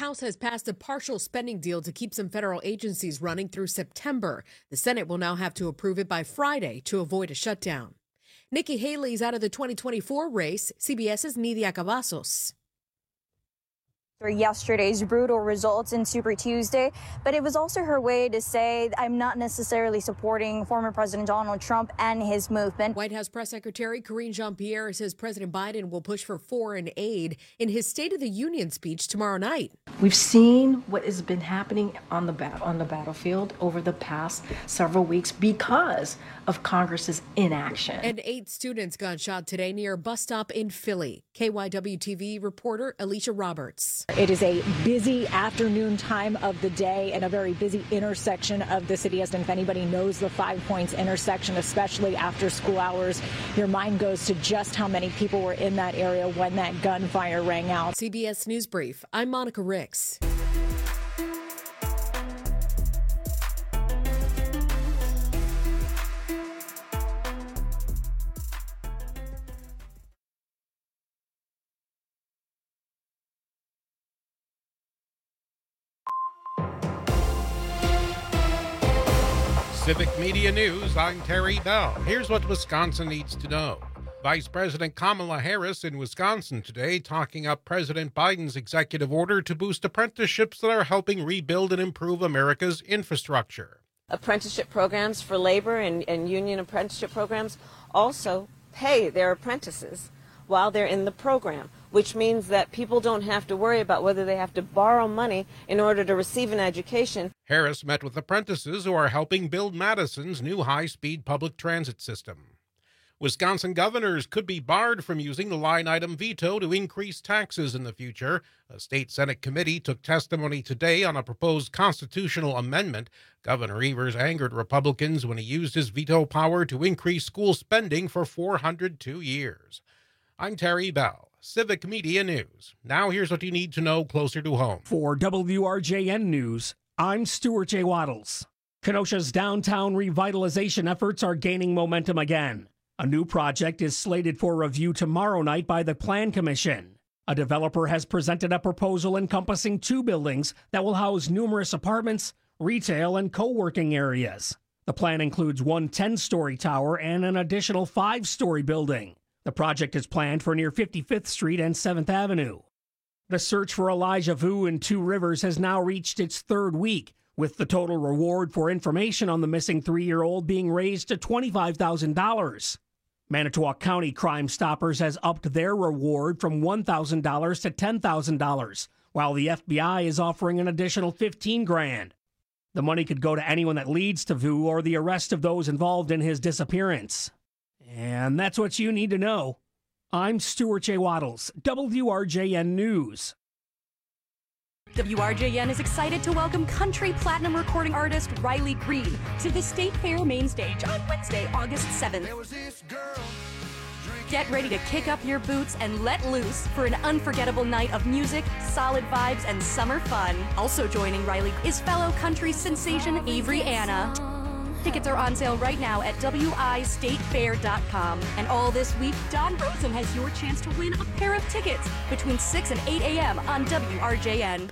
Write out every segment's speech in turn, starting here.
House has passed a partial spending deal to keep some federal agencies running through September. The Senate will now have to approve it by Friday to avoid a shutdown. Nikki Haley's out of the 2024 race. CBS's Nidia Cavazos. Yesterday's brutal results in Super Tuesday, but it was also her way to say, I'm not necessarily supporting former President Donald Trump and his movement. White House Press Secretary Karine Jean-Pierre says President Biden will push for foreign aid in his State of the Union speech tomorrow night. We've seen what has been happening on the battlefield over the past several weeks because of Congress's inaction. And 8 students got shot today near a bus stop in Philly. KYW-TV reporter Alicia Roberts. It is a busy afternoon time of the day and a very busy intersection of the city. If anybody knows the 5 Points intersection, especially after school hours, your mind goes to just how many people were in that area when that gunfire rang out. CBS News Brief. I'm Monica Ricks. Civic Media News, I'm Terry Bell. Here's what Wisconsin needs to know. Vice President Kamala Harris in Wisconsin today talking up President Biden's executive order to boost apprenticeships that are helping rebuild and improve America's infrastructure. Apprenticeship programs for labor and union apprenticeship programs also pay their apprentices while they're in the program, which means that people don't have to worry about whether they have to borrow money in order to receive an education. Harris met with apprentices who are helping build Madison's new high-speed public transit system. Wisconsin governors could be barred from using the line-item veto to increase taxes in the future. A state Senate committee took testimony today on a proposed constitutional amendment. Governor Evers angered Republicans when he used his veto power to increase school spending for 402 years. I'm Terry Bell, Civic Media News. Now here's what you need to know closer to home. For WRJN News, I'm Stuart J. Waddles. Kenosha's downtown revitalization efforts are gaining momentum again. A new project is slated for review tomorrow night by the Plan Commission. A developer has presented a proposal encompassing 2 buildings that will house numerous apartments, retail, and co-working areas. The plan includes one 10-story tower and an additional 5-story building. The project is planned for near 55th Street and 7th Avenue. The search for Elijah Vu in Two Rivers has now reached its 3rd week, with the total reward for information on the missing 3-year-old being raised to $25,000. Manitowoc County Crime Stoppers has upped their reward from $1,000 to $10,000, while the FBI is offering an additional $15,000. The money could go to anyone that leads to Vu or the arrest of those involved in his disappearance. And that's what you need to know. I'm Stuart J. Waddles, WRJN News. WRJN is excited to welcome country platinum recording artist Riley Green to the State Fair main stage on Wednesday, August 7th. Get ready to kick up your boots and let loose for an unforgettable night of music, solid vibes, and summer fun. Also joining Riley is fellow country sensation Avery Anna. Tickets are on sale right now at wistatefair.com. And all this week, Don Rosen has your chance to win a pair of tickets between 6 and 8 a.m. on WRJN.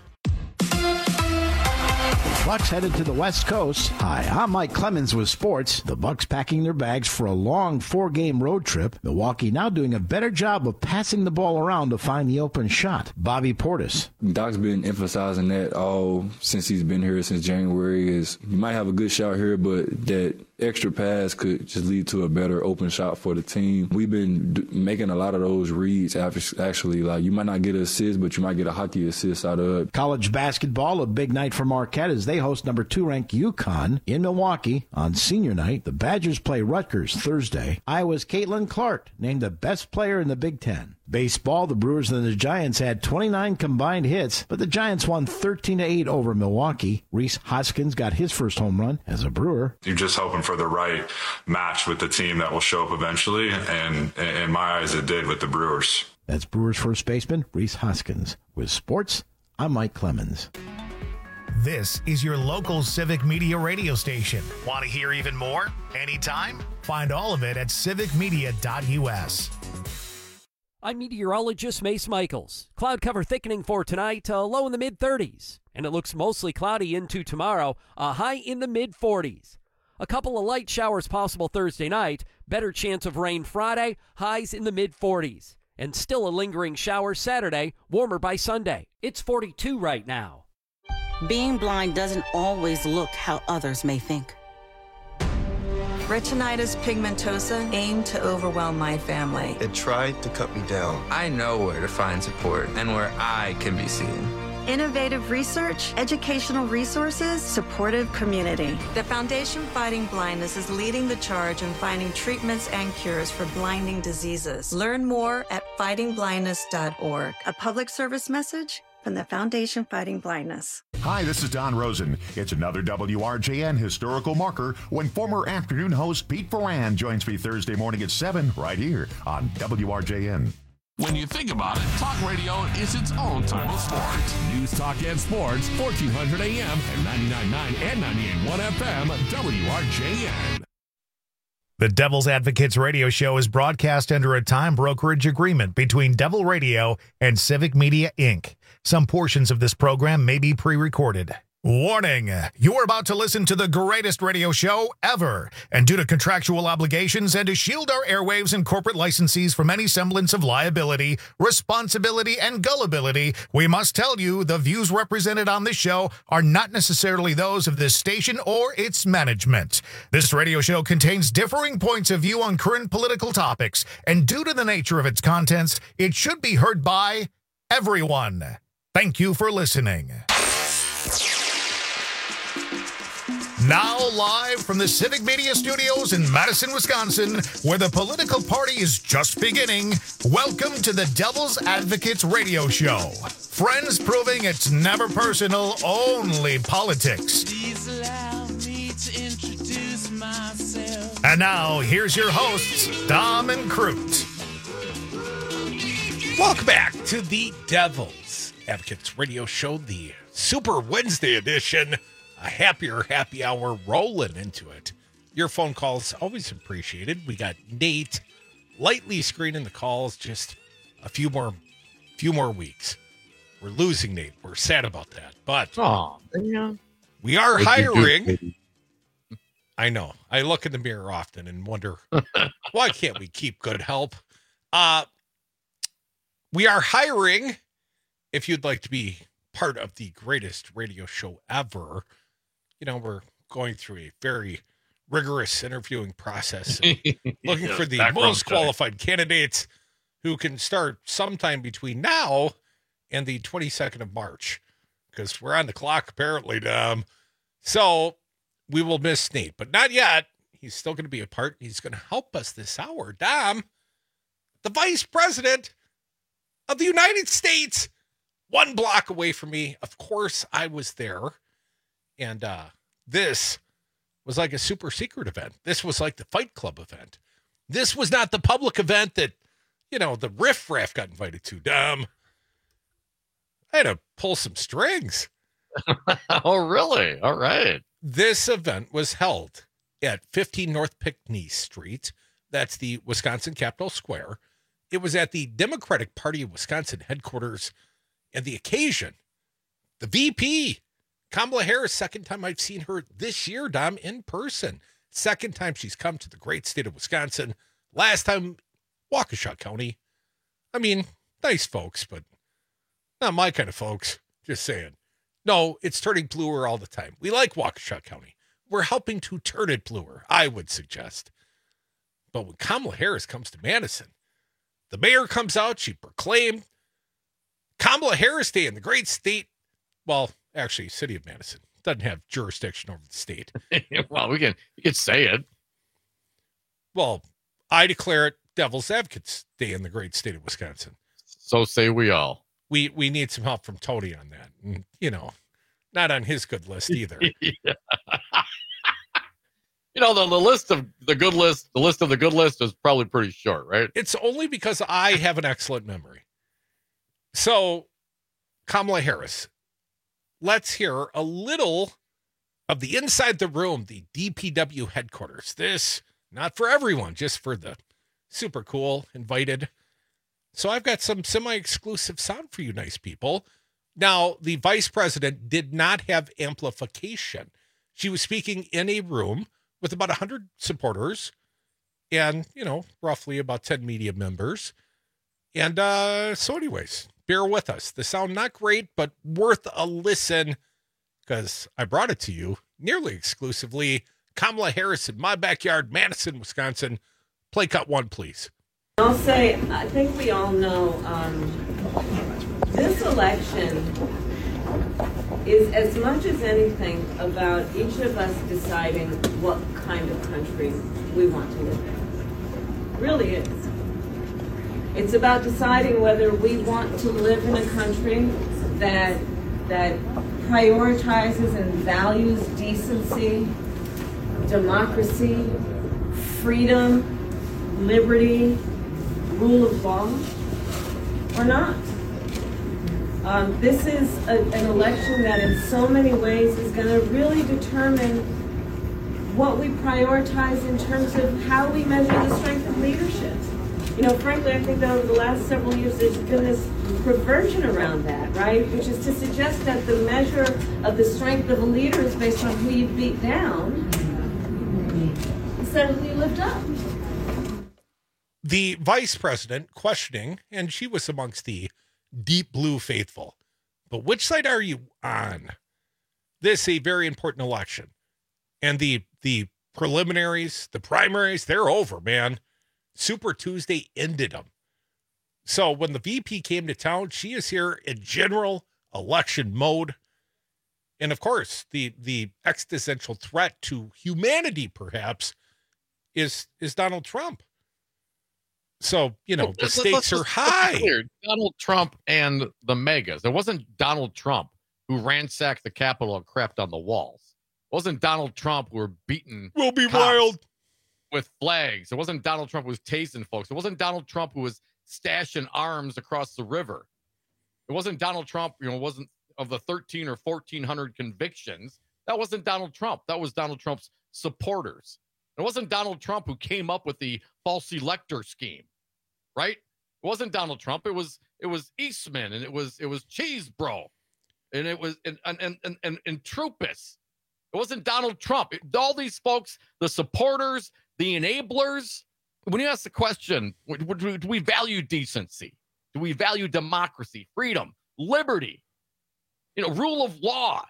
Bucks headed to the West Coast. Hi, I'm Mike Clemens with sports. The Bucks packing their bags for a long 4-game road trip. Milwaukee now doing a better job of passing the ball around to find the open shot. Bobby Portis. Doc's been emphasizing that all since he's been here since January is you might have a good shot here, but that extra pass could just lead to a better open shot for the team. We've been making a lot of those reads actually. Like you might not get an assist, but you might get a hockey assist out of it. College basketball, a big night for Marquette as they host number 2 ranked UConn in Milwaukee on senior night. The Badgers play Rutgers Thursday. Iowa's Caitlin Clark named the best player in the Big Ten. Baseball, the Brewers and the Giants had 29 combined hits, but the Giants won 13-8 over Milwaukee. Rhys Hoskins got his first home run as a Brewer. You're just hoping for the right match with the team that will show up eventually, and in my eyes it did with the Brewers. That's Brewers first baseman Rhys Hoskins. With sports, I'm Mike Clemens. This is your local Civic Media radio station. Want to hear even more? Anytime? Find all of it at civicmedia.us. I'm meteorologist Mace Michaels. Cloud cover thickening for tonight, low in the mid-30s. And it looks mostly cloudy into tomorrow, a high in the mid-40s. A couple of light showers possible Thursday night, better chance of rain Friday, highs in the mid-40s. And still a lingering shower Saturday, warmer by Sunday. It's 42 right now. Being blind doesn't always look how others may think. Retinitis pigmentosa aimed to overwhelm my family. It tried to cut me down. I know where to find support and where I can be seen. Innovative research, educational resources, supportive community. The Foundation Fighting Blindness is leading the charge in finding treatments and cures for blinding diseases. Learn more at fightingblindness.org. A public service message from the Foundation Fighting Blindness. Hi, this is Don Rosen. It's another WRJN historical marker when former afternoon host Pete Ferran joins me Thursday morning at 7 right here on WRJN. When you think about it, talk radio is its own type of sport. News, talk, and sports, 1400 AM and 99.9 and 98.1 FM, WRJN. The Devil's Advocates radio show is broadcast under a time brokerage agreement between Devil Radio and Civic Media, Inc. Some portions of this program may be pre-recorded. Warning, you are about to listen to the greatest radio show ever. And due to contractual obligations and to shield our airwaves and corporate licensees from any semblance of liability, responsibility, and gullibility, we must tell you the views represented on this show are not necessarily those of this station or its management. This radio show contains differing points of view on current political topics, and due to the nature of its contents, it should be heard by everyone. Thank you for listening. Now live from the Civic Media Studios in Madison, Wisconsin, where the political party is just beginning, welcome to the Devil's Advocates radio show. Friends proving it's never personal, only politics. Please allow me to introduce myself. And now, here's your hosts, Dom and Crute. Welcome back to the Devil's Advocates radio show, the Super Wednesday edition. A happier happy hour rolling into it. Your phone calls always appreciated. We got Nate lightly screening the calls, just a few more weeks. We're losing Nate. We're sad about that. But we are hiring. I know. I look in the mirror often and wonder, why can't we keep good help? We are hiring. If you'd like to be part of the greatest radio show ever, you know, we're going through a very rigorous interviewing process and looking for the most qualified candidates who can start sometime between now and the 22nd of March, because we're on the clock, apparently, Dom. So we will miss Nate, but not yet. He's still going to be a part. He's going to help us this hour. Dom, the Vice President of the United States, one block away from me. Of course, I was there. And this was like a super secret event. This was like the Fight Club event. This was not the public event that, you know, the riffraff got invited to. Dom, I had to pull some strings. Oh, really? All right. This event was held at 15 North Pinckney Street. That's the Wisconsin Capitol Square. It was at the Democratic Party of Wisconsin headquarters. And the occasion, the VP, Kamala Harris, second time I've seen her this year, Dom, in person. Second time she's come to the great state of Wisconsin. Last time, Waukesha County. I mean, nice folks, but not my kind of folks. Just saying. No, it's turning bluer all the time. We like Waukesha County. We're helping to turn it bluer, I would suggest. But when Kamala Harris comes to Madison, the mayor comes out, she proclaimed Kamala Harris Day in the great state. Well, actually, city of Madison doesn't have jurisdiction over the state. Well, you can say it. Well, I declare it Devil's Advocates Day in the great state of Wisconsin. So say we all. We need some help from Tony on that. And, you know, not on his good list either. Yeah. You know, the list of the good list, the list of the good list is probably pretty short, right? It's only because I have an excellent memory. So, Kamala Harris, let's hear a little of the inside the room, the DPW headquarters. This, not for everyone, just for the super cool invited. So I've got some semi-exclusive sound for you nice people. Now, the vice president did not have amplification. She was speaking in a room with about 100 supporters and, roughly about 10 media members. And so anyways, bear with us. The sound not great, but worth a listen because I brought it to you nearly exclusively. Kamala Harris in my backyard, Madison, Wisconsin. Play cut 1, please. I'll say, I think we all know this election is as much as anything about each of us deciding what kind of country we want to live in. It really is. It's about deciding whether we want to live in a country that prioritizes and values decency, democracy, freedom, liberty, rule of law, or not. This is an election that in so many ways is going to really determine what we prioritize in terms of how we measure the strength of leadership. Frankly, I think that over the last several years there's been this perversion around that, right? Which is to suggest that the measure of the strength of a leader is based on who you beat down instead of who you lift up. The vice president questioning, and she was amongst the deep blue faithful. But which side are you on? This is a very important election. And the preliminaries, the primaries, they're over, man. Super Tuesday ended them. So when the VP came to town, she is here in general election mode. And of course, the existential threat to humanity, perhaps, is Donald Trump. So, the stakes are high. Clear. Donald Trump and the megas. It wasn't Donald Trump who ransacked the Capitol and crapped on the walls. It wasn't Donald Trump who were beating We'll be wild with flags. It wasn't Donald Trump who was tasing folks. It wasn't Donald Trump who was stashing arms across the river. It wasn't Donald Trump, wasn't of the 13 or 1,400 convictions. That wasn't Donald Trump. That was Donald Trump's supporters. It wasn't Donald Trump who came up with the false elector scheme. Right? It wasn't Donald Trump. It was Eastman, and it was Cheesebro, and it was and Troopus. It wasn't Donald Trump. All these folks, the supporters, the enablers. When you ask the question, do we value decency? Do we value democracy, freedom, liberty? Rule of law.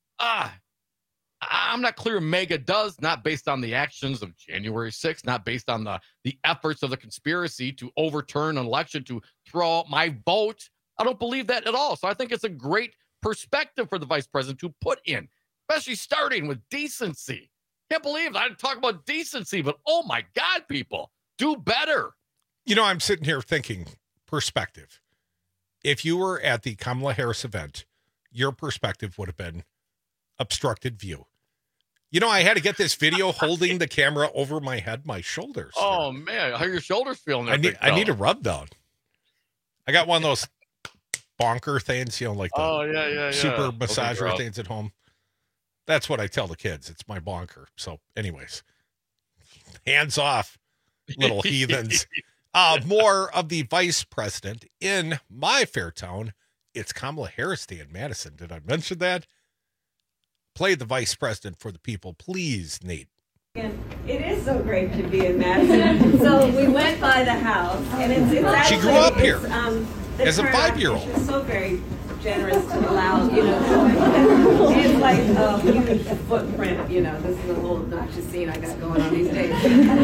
I'm not clear MAGA does, not based on the actions of January 6th, not based on the efforts of the conspiracy to overturn an election, to throw out my vote. I don't believe that at all. So I think it's a great perspective for the vice president to put in, especially starting with decency. Can't believe I talk about decency, but oh my God, people, do better. I'm sitting here thinking perspective. If you were at the Kamala Harris event, your perspective would have been obstructed view. I had to get this video holding the camera over my head, my shoulders. Oh, man. How are your shoulders feeling? I need a rub down. I got one of those bonker things, like the super massager things at home. That's what I tell the kids. It's my bonker. So anyways, hands off, little heathens. More of the vice president in my fair town. It's Kamala Harris Day in Madison. Did I mention that? Play the vice president for the people, please, Nate. It is so great to be in Madison. So we went by the house, and it's actually, she grew up here as a 5-year-old. She's so very generous to allow, she has like a huge footprint, this is a little obnoxious scene I got going on these days.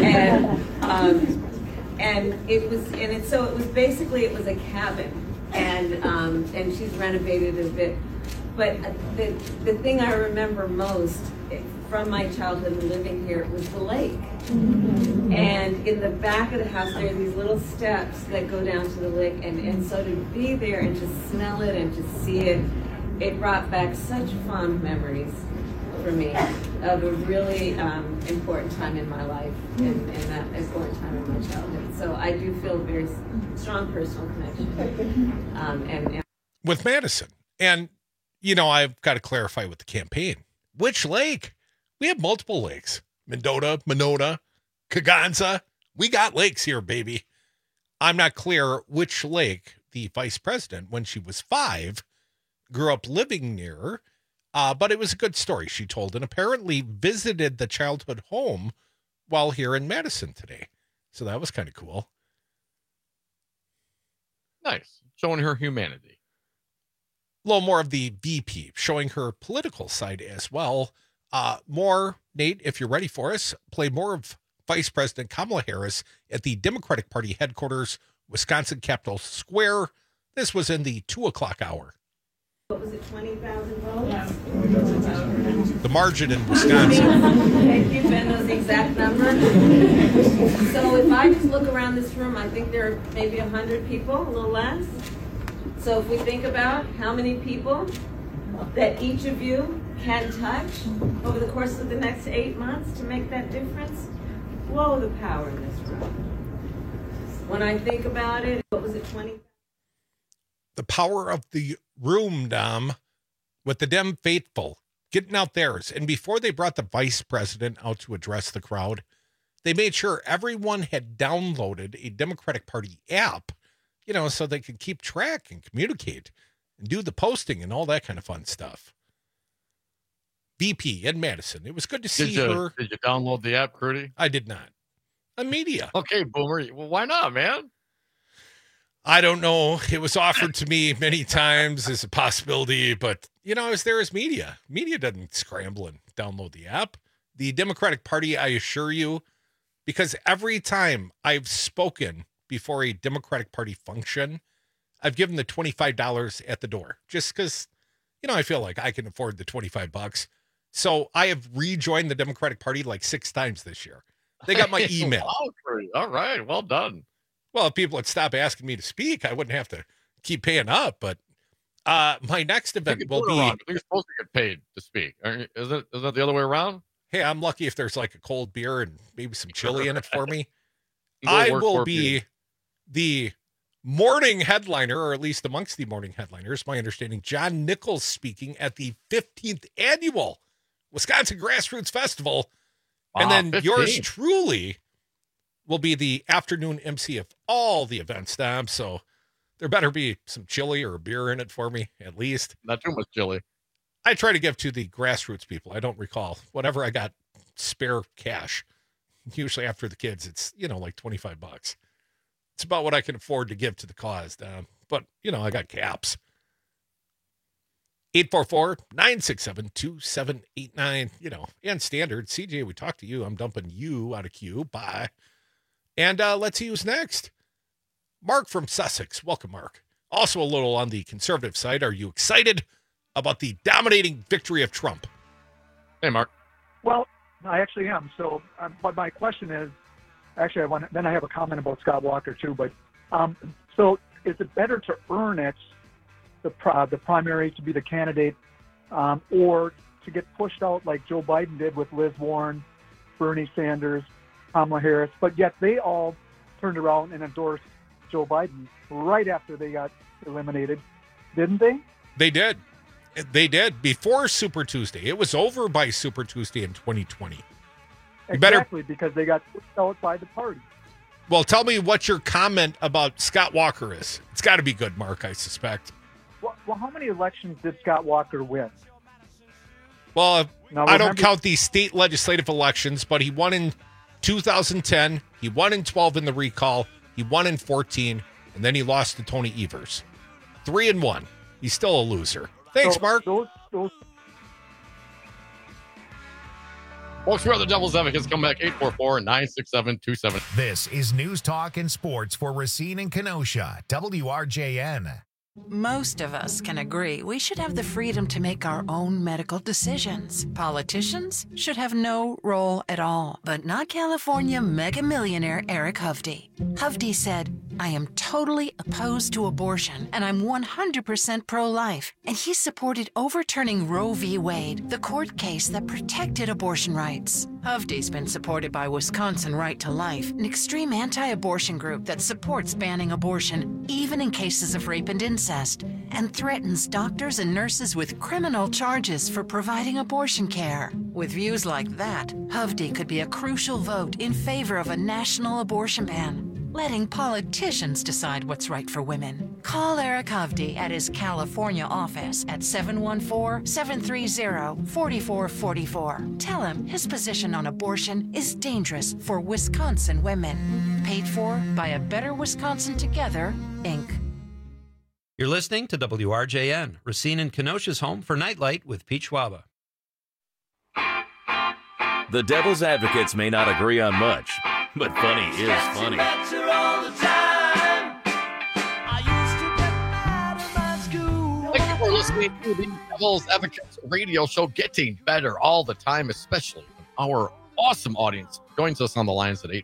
And it was basically a cabin, and she's renovated a bit. But the thing I remember most from my childhood living here was the lake. And in the back of the house, there are these little steps that go down to the lake. And so to be there and to smell it and to see it, it brought back such fond memories for me of a really important time in my life and that important time in my childhood. So I do feel a very strong personal connection. And with Madison. And I've got to clarify with the campaign. Which lake? We have multiple lakes. Mendota, Monona, Kaganza. We got lakes here, baby. I'm not clear which lake the vice president, when she was 5, grew up living near, but it was a good story she told, and apparently visited the childhood home while here in Madison today. So that was kind of cool. Nice. Showing her humanity. A little more of the VP, showing her political side as well. More, Nate, if you're ready for us, play more of Vice President Kamala Harris at the Democratic Party headquarters, Wisconsin Capitol Square. This was in the 2:00 hour. What was it, 20,000 votes? Yeah. The margin in Wisconsin. Thank you, Ben knows the exact number. So if I just look around this room, I think there are maybe 100 people, a little less. So if we think about how many people that each of you can touch over the course of the next 8 months to make that difference, whoa, the power in this room. When I think about it, what was it, 20? The power of the room, Dom, with the Dem faithful getting out theirs. And before they brought the vice president out to address the crowd, they made sure everyone had downloaded a Democratic Party app, so they could keep track and communicate and do the posting and all that kind of fun stuff. VP in Madison. It was good to see her. Did you download the app, Crudy? I did not. A media. Okay, Boomer. Well, why not, man? I don't know. It was offered to me many times as a possibility, but, I was there as media. Media doesn't scramble and download the app. The Democratic Party, I assure you, because every time I've spoken before a Democratic Party function, I've given the $25 at the door just because, I feel like I can afford the $25. So I have rejoined the Democratic Party like 6 times this year. They got my email. All right. Well done. Well, if people would stop asking me to speak, I wouldn't have to keep paying up. But my next event will be. You're supposed to get paid to speak. Is that the other way around? Hey, I'm lucky if there's like a cold beer and maybe some chili in it for me. I will be the morning headliner, or at least amongst the morning headliners. My understanding, John Nichols speaking at the 15th annual Wisconsin Grassroots Festival. And then 15. Yours truly will be the afternoon MC of all the events, Dom. So there better be some chili or a beer in it for me, at least. Not too much chili. I try to give to the grassroots people. I don't recall. Whatever I got spare cash. Usually after the kids, it's, like $25. It's about what I can afford to give to the cause, Dom. But, I got caps. 844-967-2789, and standard. CJ, we talked to you. I'm dumping you out of queue. Bye. And let's see who's next. Mark from Sussex. Welcome, Mark. Also a little on the conservative side. Are you excited about the dominating victory of Trump? Hey, Mark. Well, I actually am. So, but my question is, actually, I have a comment about Scott Walker too. But so, is it better to earn it, the primary, to be the candidate, or to get pushed out like Joe Biden did with Liz Warren, Bernie Sanders, Kamala Harris, but yet they all turned around and endorsed Joe Biden right after they got eliminated, didn't they? They did. They did before Super Tuesday. It was over by Super Tuesday in 2020. Exactly, because they got pushed out by the party. Well, tell me what your comment about Scott Walker is. It's got to be good, Mark, I suspect. Well, how many elections did Scott Walker win? Well, I don't count these state legislative elections, but he won in 2010. He won in 12 in the recall. He won in 14, and then he lost to Tony Evers. 3-1. He's still a loser. Thanks, Mark. Folks, we're the Devil's Advocates. Come back 844-967-27. This is News Talk and Sports for Racine and Kenosha, WRJN. Most of us can agree we should have the freedom to make our own medical decisions. Politicians should have no role at all, but not California mega millionaire Eric Hovde. Hovde said, "I am totally opposed to abortion, and I'm 100% pro-life." And he supported overturning Roe v. Wade, the court case that protected abortion rights. Hovde's been supported by Wisconsin Right to Life, an extreme anti-abortion group that supports banning abortion, even in cases of rape and incest, and threatens doctors and nurses with criminal charges for providing abortion care. With views like that, Hovde could be a crucial vote in favor of a national abortion ban. letting politicians decide what's right for women. Call Eric Hovde at his California office at 714-730-4444. Tell him his position on abortion is dangerous for Wisconsin women. Paid for by A Better Wisconsin Together, Inc. You're listening to WRJN, Racine and Kenosha's home for Nightlight with Pete Schwaba. The Devil's Advocates may not agree on much, but funny is funny. Thank you for listening to the Devil's Advocates radio show, getting better all the time, especially when our awesome audience joins us on the lines at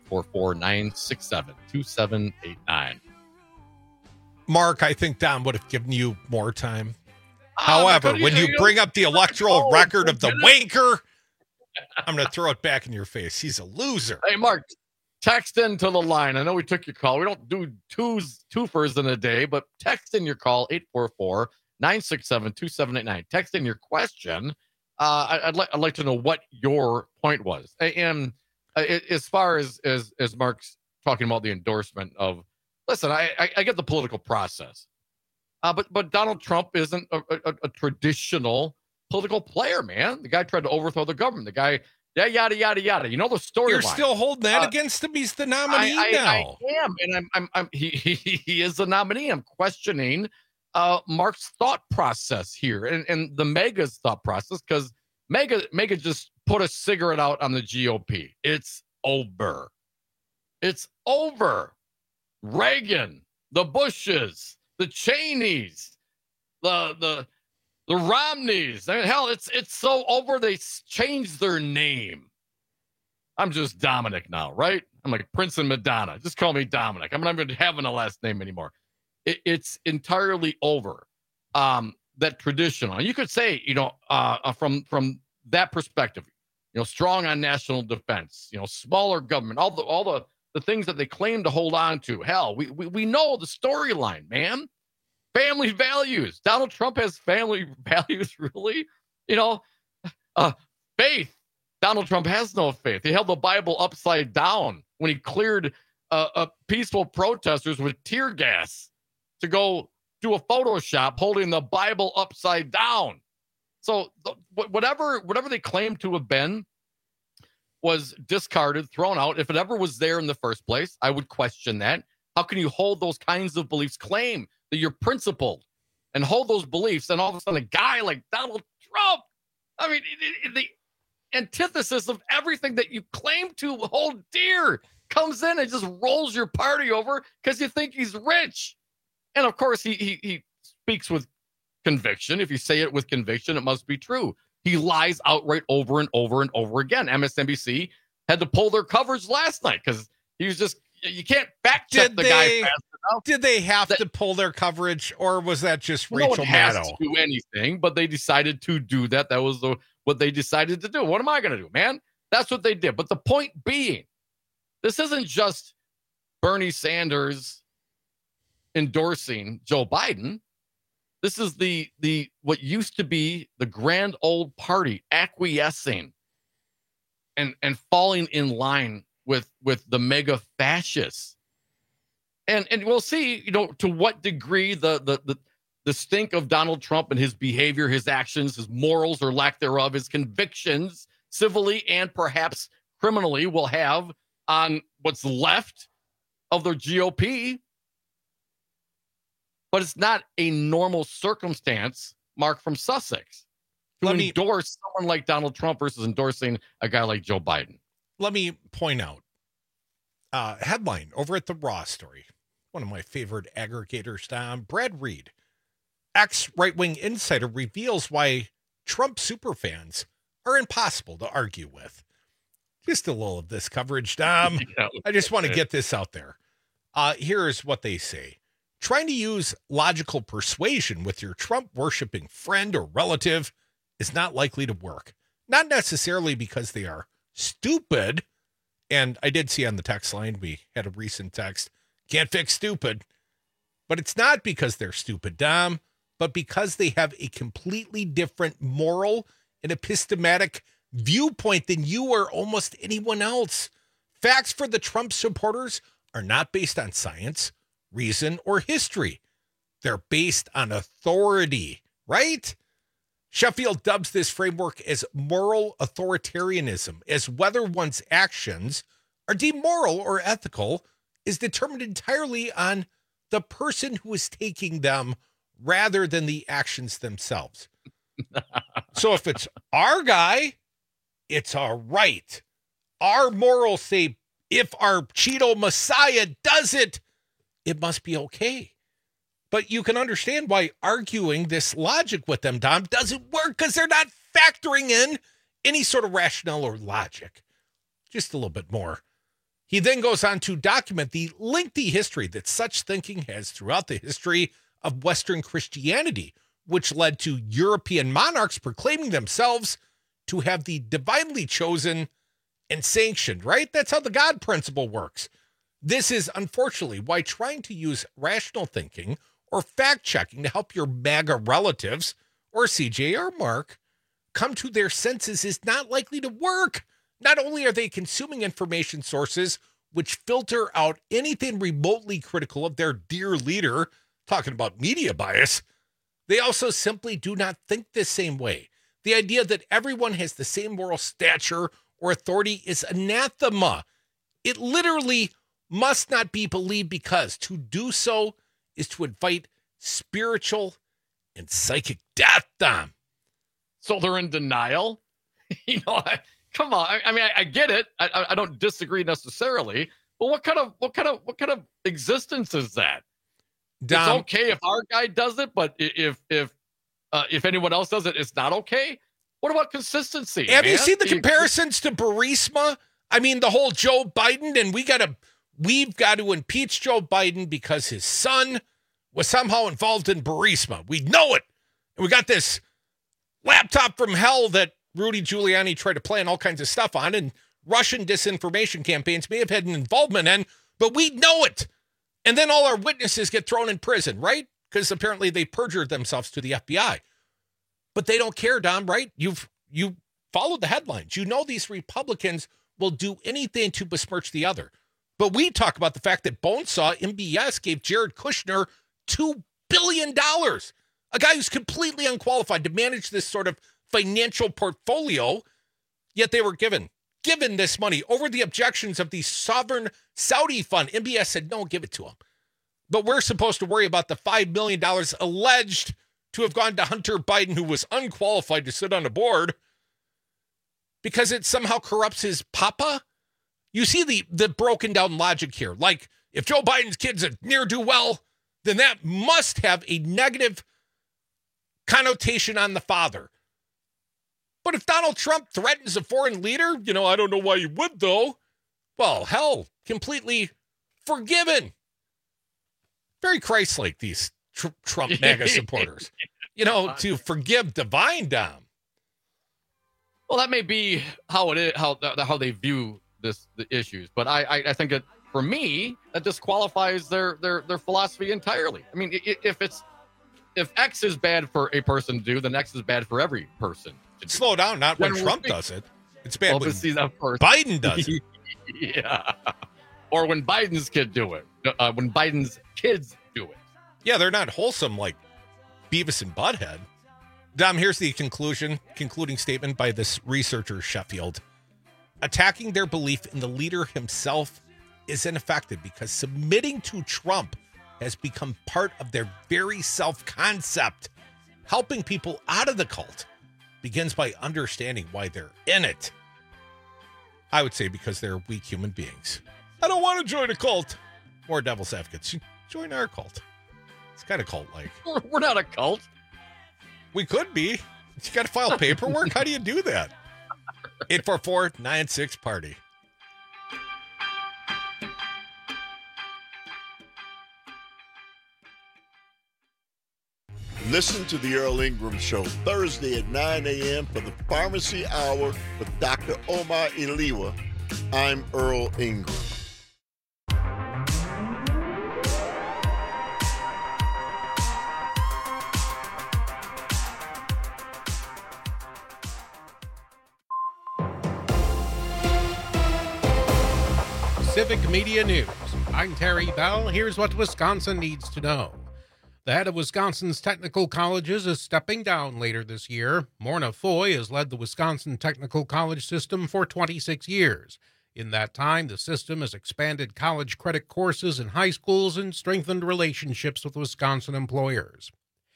844-967-2789. Mark, I think Don would have given you more time. However, when you bring up the electoral record of the wanker, I'm going to throw it back in your face. He's a loser. Hey, Mark, text into the line. I know we took your call. We don't do twofers in a day, but text in your call, 844-967-2789. Text in your question. I'd like to know what your point was. And as far as Mark's talking about the endorsement of, listen, I get the political process, but Donald Trump isn't a traditional political player, man. The guy tried to overthrow the government. The guy, yada yada yada. You know the story. You're still holding that against him. He's the nominee now. I am, and he is the nominee. I'm questioning Mark's thought process here and the Mega's thought process, because Mega just put a cigarette out on the GOP. It's over. It's over. Reagan, the Bushes, the Cheneys, the Romneys. I mean, hell, it's so over they changed their name. I'm just Dominic now, right? I'm like Prince and Madonna. Just call me Dominic. I'm not even having a last name anymore. It's entirely over. That traditional. You could say, from that perspective, strong on national defense, smaller government, all the things that they claim to hold on to. Hell, we know the storyline, man. Family values. Donald Trump has family values, really? Faith. Donald Trump has no faith. He held the Bible upside down when he cleared peaceful protesters with tear gas to go do a Photoshop holding the Bible upside down. So whatever they claim to have been was discarded, thrown out. If it ever was there in the first place, I would question that. How can you hold those kinds of beliefs, claim that you're principled, and hold those beliefs, and all of a sudden a guy like Donald Trump, I mean, the antithesis of everything that you claim to hold dear, comes in and just rolls your party over because you think he's rich. And of course, he speaks with conviction. If you say it with conviction, it must be true. He lies outright over and over and over again. MSNBC had to pull their coverage last night because he was just, you can't fact check the guy fast enough. Did they have to pull their coverage, or was that just Rachel Maddow? No one has to do anything, but they decided to do that. That was what they decided to do. What am I going to do, man? That's what they did. But the point being, this isn't just Bernie Sanders endorsing Joe Biden. This is the what used to be the grand old party acquiescing and falling in line with the mega fascists. And we'll see, to what degree the stink of Donald Trump and his behavior, his actions, his morals or lack thereof, his convictions, civilly and perhaps criminally, will have on what's left of their GOP. But it's not a normal circumstance, Mark, from Sussex, to endorse someone like Donald Trump versus endorsing a guy like Joe Biden. Let me point out, headline over at the Raw Story, one of my favorite aggregators, Tom, Brad Reed, ex-right-wing insider, reveals why Trump superfans are impossible to argue with. Just a little of this coverage, Dom. I just want to get this out there. Here's what they say. Trying to use logical persuasion with your Trump-worshiping friend or relative is not likely to work. Not necessarily because they are stupid. And I did see on the text line, we had a recent text, can't fix stupid. But it's not because they're stupid, Dom, but because they have a completely different moral and epistematic viewpoint than you or almost anyone else. Facts for the Trump supporters are not based on science, reason, or history. They're based on authority, right? Sheffield dubs this framework as moral authoritarianism, as whether one's actions are deemed moral or ethical is determined entirely on the person who is taking them rather than the actions themselves. So if it's our guy, it's our right. Our morals say if our Cheeto Messiah does it, it must be okay. But you can understand why arguing this logic with them, Dom, doesn't work because they're not factoring in any sort of rationale or logic. Just a little bit more. He then goes on to document the lengthy history that such thinking has throughout the history of Western Christianity, which led to European monarchs proclaiming themselves to have the divinely chosen and sanctioned, right? That's how the God principle works. This is unfortunately why trying to use rational thinking or fact-checking to help your MAGA relatives or CJ or Mark come to their senses is not likely to work. Not only are they consuming information sources which filter out anything remotely critical of their dear leader, talking about media bias, they also simply do not think the same way. The idea that everyone has the same moral stature or authority is anathema. It literally must not be believed because to do so is to invite spiritual and psychic death, Dom. So they're in denial? Come on. I mean, I get it. I don't disagree necessarily. But what kind of existence is that? Dom, it's okay if our guy does it, but if anyone else does it, it's not okay. What about consistency? Have you seen the comparisons to Burisma? I mean, the whole Joe Biden, and we've got to impeach Joe Biden because his son was somehow involved in Burisma. We know it. And we got this laptop from hell that Rudy Giuliani tried to plan all kinds of stuff on, and Russian disinformation campaigns may have had an involvement in, but we know it. And then all our witnesses get thrown in prison, right? Because apparently they perjured themselves to the FBI. But they don't care, Dom, right? You followed the headlines. You know these Republicans will do anything to besmirch the other. But we talk about the fact that Bonesaw MBS gave Jared Kushner $2 billion. A guy who's completely unqualified to manage this sort of financial portfolio, yet they were given this money over the objections of the sovereign Saudi fund. MBS said, no, give it to him. But we're supposed to worry about the $5 million alleged to have gone to Hunter Biden, who was unqualified to sit on a board, because it somehow corrupts his papa. You see the broken down logic here. Like, if Joe Biden's kid's a ne'er-do-well, then that must have a negative connotation on the father. But if Donald Trump threatens a foreign leader, I don't know why you would, though. Well, hell, completely forgiven. Very Christ-like, these Trump MAGA supporters. To forgive divine, Dom. Well, that may be how it is, how they view the issues. But I think that, for me, that disqualifies their philosophy entirely. I mean, if X is bad for a person to do, then X is bad for every person to do. Slow down, not when Trump does it. It's bad when Biden does it. Yeah. Or when Biden's kid do it. When Biden's kids do it. Yeah, they're not wholesome like Beavis and Butthead. Dom, here's the concluding statement by this researcher, Sheffield. Attacking their belief in the leader himself is ineffective because submitting to Trump has become part of their very self-concept. Helping people out of the cult begins by understanding why they're in it. I would say because they're weak human beings. I don't want to join a cult. More devil's advocates. Join our cult. It's kind of cult-like. We're not a cult. We could be. You got to file paperwork? How do you do that? 844-96-PARTY. Listen to the Earl Ingram Show Thursday at 9 a.m. for the Pharmacy Hour with Dr. Omar Iliwa. I'm Earl Ingram. Civic Media News. I'm Terry Bell. Here's what Wisconsin needs to know. The head of Wisconsin's technical colleges is stepping down later this year. Morna Foy has led the Wisconsin Technical College system for 26 years. In that time, the system has expanded college credit courses in high schools and strengthened relationships with Wisconsin employers.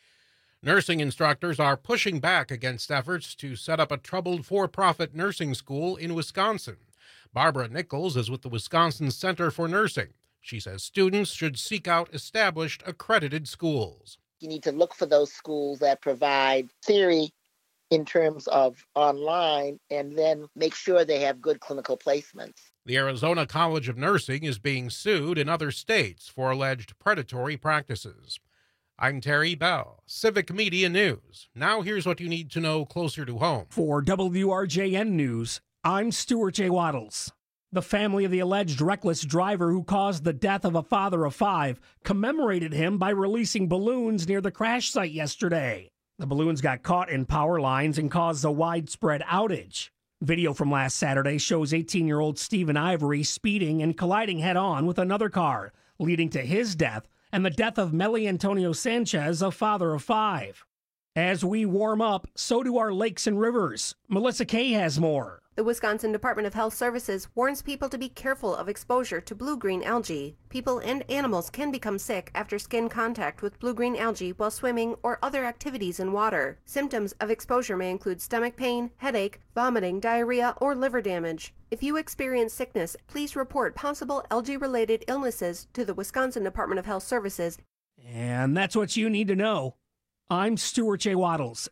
Nursing instructors are pushing back against efforts to set up a troubled for-profit nursing school in Wisconsin. Barbara Nichols is with the Wisconsin Center for Nursing. She says students should seek out established, accredited schools. You need to look for those schools that provide theory in terms of online and then make sure they have good clinical placements. The Arizona College of Nursing is being sued in other states for alleged predatory practices. I'm Terry Bell, Civic Media News. Now here's what you need to know closer to home. For WRJN News, I'm Stuart J. Waddles. The family of the alleged reckless driver who caused the death of a father of 5 commemorated him by releasing balloons near the crash site yesterday. The balloons got caught in power lines and caused a widespread outage. Video from last Saturday shows 18-year-old Stephen Ivory speeding and colliding head-on with another car, leading to his death and the death of Meli Antonio Sanchez, a father of 5. As we warm up, so do our lakes and rivers. Melissa Kay has more. The Wisconsin Department of Health Services warns people to be careful of exposure to blue-green algae. People and animals can become sick after skin contact with blue-green algae while swimming or other activities in water. Symptoms of exposure may include stomach pain, headache, vomiting, diarrhea, or liver damage. If you experience sickness, please report possible algae-related illnesses to the Wisconsin Department of Health Services. And that's what you need to know. I'm Stuart J. Waddles,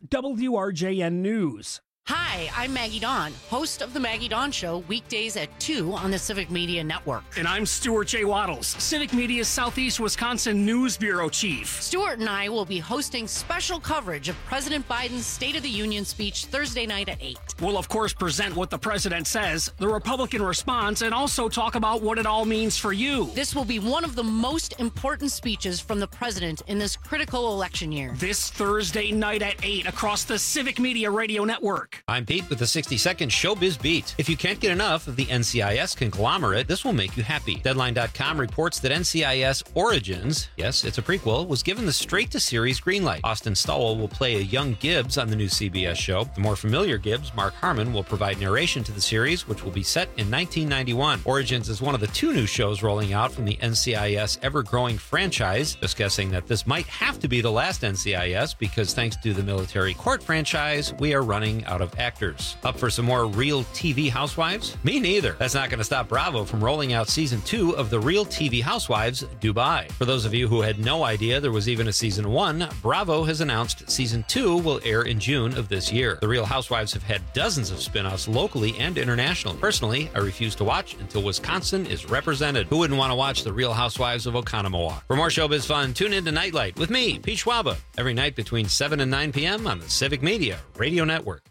WRJN News. Hi, I'm Maggie Dawn, host of The Maggie Dawn Show, weekdays at 2 on the Civic Media Network. And I'm Stuart J. Waddles, Civic Media's Southeast Wisconsin News Bureau Chief. Stuart and I will be hosting special coverage of President Biden's State of the Union speech Thursday night at 8. We'll, of course, present what the president says, the Republican response, and also talk about what it all means for you. This will be one of the most important speeches from the president in this critical election year. This Thursday night at 8 across the Civic Media Radio Network. I'm Pete with the 60-second Showbiz Beat. If you can't get enough of the NCIS conglomerate, this will make you happy. Deadline.com reports that NCIS Origins, yes, it's a prequel, was given the straight-to-series green light. Austin Stowell will play a young Gibbs on the new CBS show. The more familiar Gibbs, Mark Harmon, will provide narration to the series, which will be set in 1991. Origins is one of the 2 new shows rolling out from the NCIS ever-growing franchise. Just guessing that this might have to be the last NCIS because thanks to the military court franchise, we are running out of actors. Up for some more real TV Housewives? Me neither. That's not going to stop Bravo from rolling out season 2 of the Real TV Housewives Dubai. For those of you who had no idea there was even a season 1, Bravo has announced season 2 will air in June of this year. The Real Housewives have had dozens of spin-offs locally and internationally. Personally, I refuse to watch until Wisconsin is represented. Who wouldn't want to watch the Real Housewives of Oconomowoc? For more showbiz fun, tune in to Nightlight with me, Pete Schwaba, every night between 7 and 9 p.m. on the Civic Media Radio Network.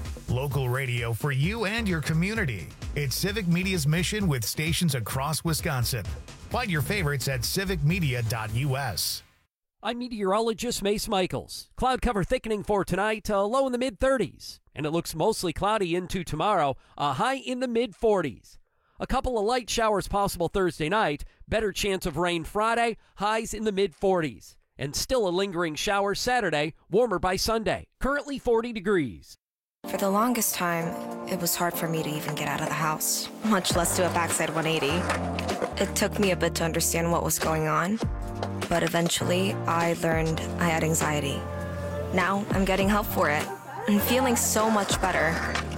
Local radio for you and your community. It's Civic Media's mission with stations across Wisconsin. Find your favorites at civicmedia.us. I'm meteorologist Mace Michaels. Cloud cover thickening for tonight, low in the mid-30s. And it looks mostly cloudy into tomorrow, a high in the mid-40s. A couple of light showers possible Thursday night, better chance of rain Friday, highs in the mid-40s. And still a lingering shower Saturday, warmer by Sunday. Currently 40 degrees. For the longest time, it was hard for me to even get out of the house, much less do a backside 180. It took me a bit to understand what was going on, but eventually I learned I had anxiety. Now I'm getting help for it and feeling so much better.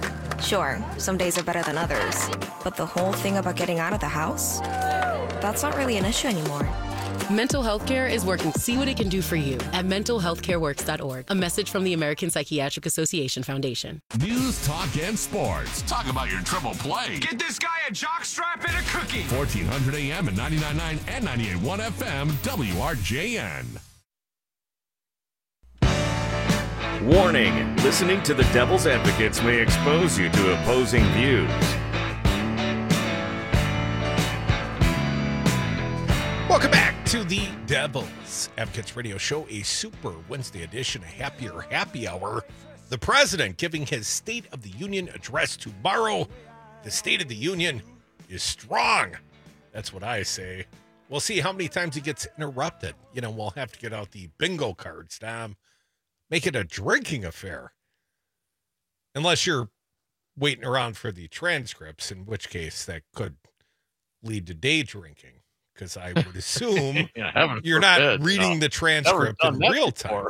Sure, some days are better than others, but the whole thing about getting out of the house, that's not really an issue anymore. Mental health care is working to see what it can do for you at mentalhealthcareworks.org. A message from the American Psychiatric Association Foundation. News, talk, and sports. Talk about your triple play. Get this guy a jockstrap and a cookie. 1400 AM and 99.9 and 98.1 FM, WRJN. Warning, listening to the Devil's Advocates may expose you to opposing views. Welcome back to the Devil's Advocates Radio Show, a super Wednesday edition, a happier happy hour. The president giving his State of the Union address tomorrow. The State of the Union is strong. That's what I say. We'll see how many times he gets interrupted. We'll have to get out the bingo cards, Tom. Make it a drinking affair. Unless you're waiting around for the transcripts, in which case that could lead to day drinking. Because I would assume you're not reading the transcript in real time.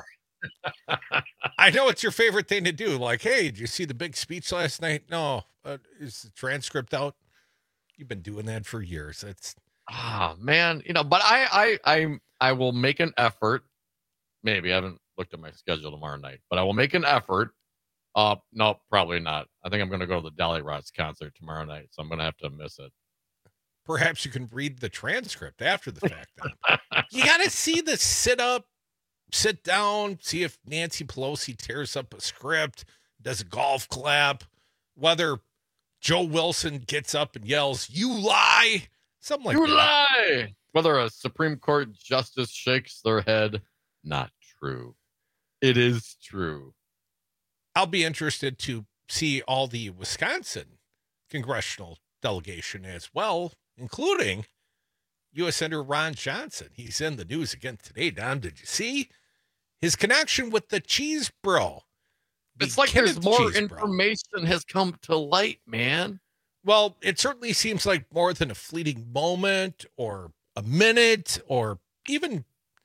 I know it's your favorite thing to do. Like, hey, did you see the big speech last night? No. Is the transcript out? You've been doing that for years. That's man. But I will make an effort. Maybe I haven't looked at my schedule tomorrow night, but I will make an effort. No, probably not. I think I'm going to go to the Dolly Rots concert tomorrow night, so I'm going to have to miss it. Perhaps you can read the transcript after the fact. Then. You got to see the sit down, see if Nancy Pelosi tears up a script, does a golf clap, whether Joe Wilson gets up and yells, "You lie," something like that. You lie. Whether a Supreme Court justice shakes their head, not true. It is true. I'll be interested to see all the Wisconsin congressional delegation as well, including U.S. Senator Ron Johnson. He's in the news again today, Don. Did you see his connection with the Cheese Bro? It's like there's more information has come to light, man. Well, it certainly seems like more than a fleeting moment or a minute or even,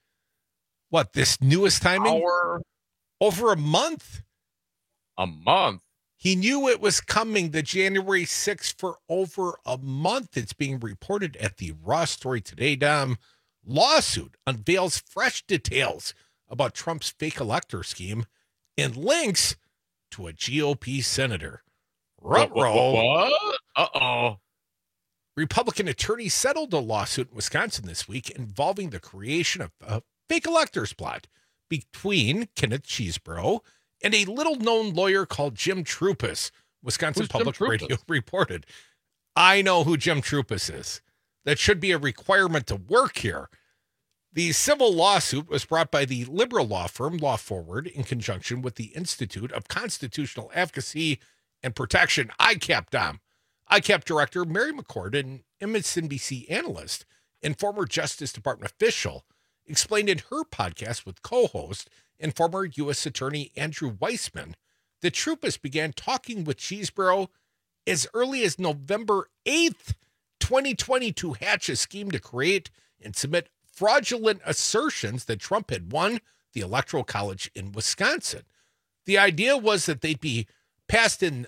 this newest timing? Over a month. A month? He knew it was coming, the January 6th, for over a month. It's being reported at the Raw Story today. Lawsuit unveils fresh details about Trump's fake elector scheme and links to a GOP senator. Ruh-roh. What? Uh-oh. Republican attorneys settled a lawsuit in Wisconsin this week involving the creation of a fake electors plot between Kenneth Chesebro and a little-known lawyer called Jim Troupis, Wisconsin Public Radio reported. I know who Jim Troupis is. That should be a requirement to work here. The civil lawsuit was brought by the liberal law firm Law Forward in conjunction with the Institute of Constitutional Advocacy and Protection, ICAP, Dom. ICAP Director Mary McCord, an MSNBC analyst and former Justice Department official, explained in her podcast with co-host and former U.S. Attorney Andrew Weissman that Troupis began talking with Chesebro as early as November 8th, 2020, to hatch a scheme to create and submit fraudulent assertions that Trump had won the Electoral College in Wisconsin. The idea was that they'd be passed to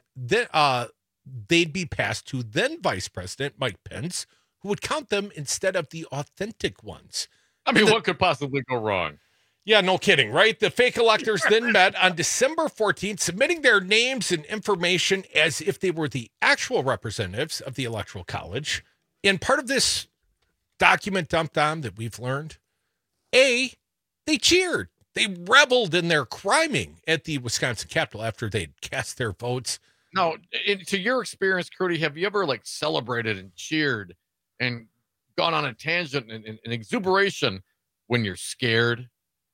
then Vice President Mike Pence, who would count them instead of the authentic ones. I mean, what could possibly go wrong? Yeah, no kidding, right? The fake electors then met on December 14th, submitting their names and information as if they were the actual representatives of the Electoral College. And part of this document dumped on that we've learned, they cheered. They reveled in their criming at the Wisconsin Capitol after they'd cast their votes. Now, to your experience, Crudy, have you ever celebrated and cheered and gone on a tangent and exuberation when you're scared?